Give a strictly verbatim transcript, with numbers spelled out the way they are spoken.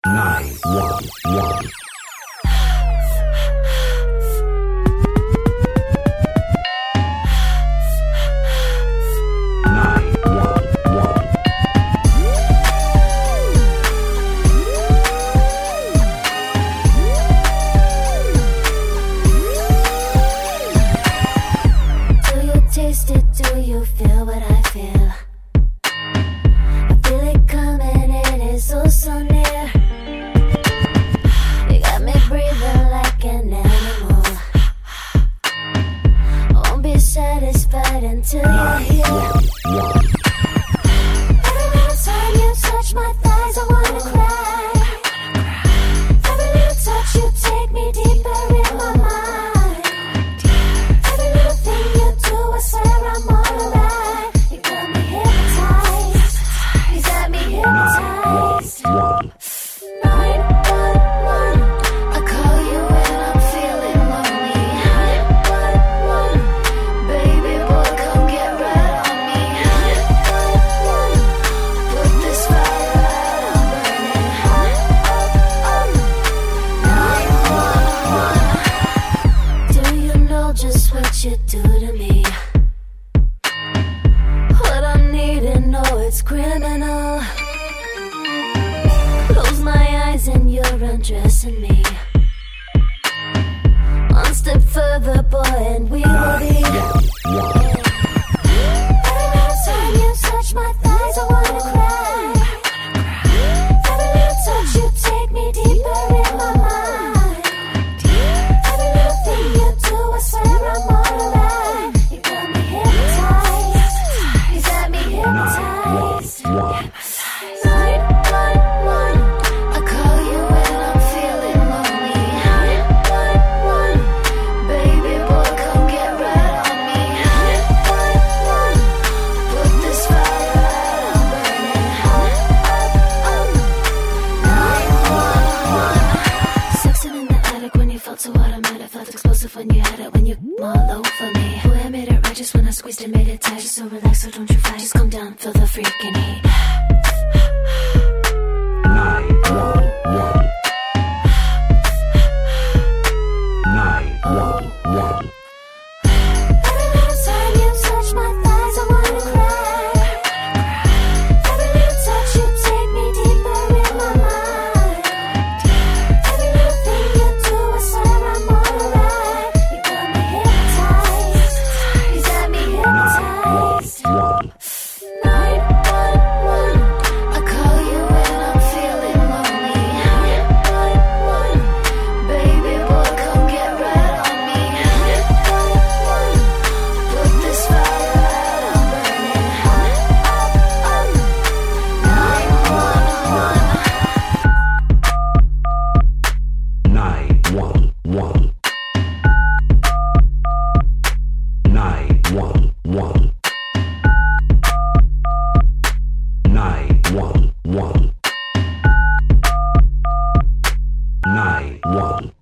nine one one. Taste it, do you feel what I feel? I feel it coming, it is so, so near. You got me breathing like an animal. Won't be satisfied until you're here. Every little time you touch my thighs, I wanna cry. Every little touch you take me deeper in my mind. I swear I'm alright. You got me hypnotized. You got me hypnotized. nine one one. I call you when I'm feeling lonely. nine one one. Baby boy, come get right on me. nine one one. Put this fire out, I'm burning. nine one one. Do you know just what you do to me? It's criminal. Close my eyes and you're undressing me. One step further, boy, and we will be. Every little time you touch my thighs, I wanna cry. Every little touch you take me deeper in my mind. Every little thing you do, I swear I'm alright. You got me hypnotized. You got me hypnotized. One. nine one one. I call you when I'm feeling lonely. nine one one. Baby boy, come get right on me. nine one one. Put this fire out, I'm burning. nine one one. Sexing in the attic when you felt so automatic. Felt explosive when you had it, when you all over me. Boy, I made it right just when I squeezed it, made it tight. Just so relaxed, so don't you fight. Just calm down, feel the freaking heat. nine one one. nine one one. Every little time you touch my thighs, I wanna cry. Every little touch you take me deeper in my mind. Every little thing you do, I swear I'm alright. You got me hypnotized. You got me hypnotized. One. nine one one. I call you when I'm feeling lonely. nine one one. Baby boy, come get right on me. nine one one. Put this fire out, I'm burning. nine one one. nine one one. nine one one. nine one one. nine one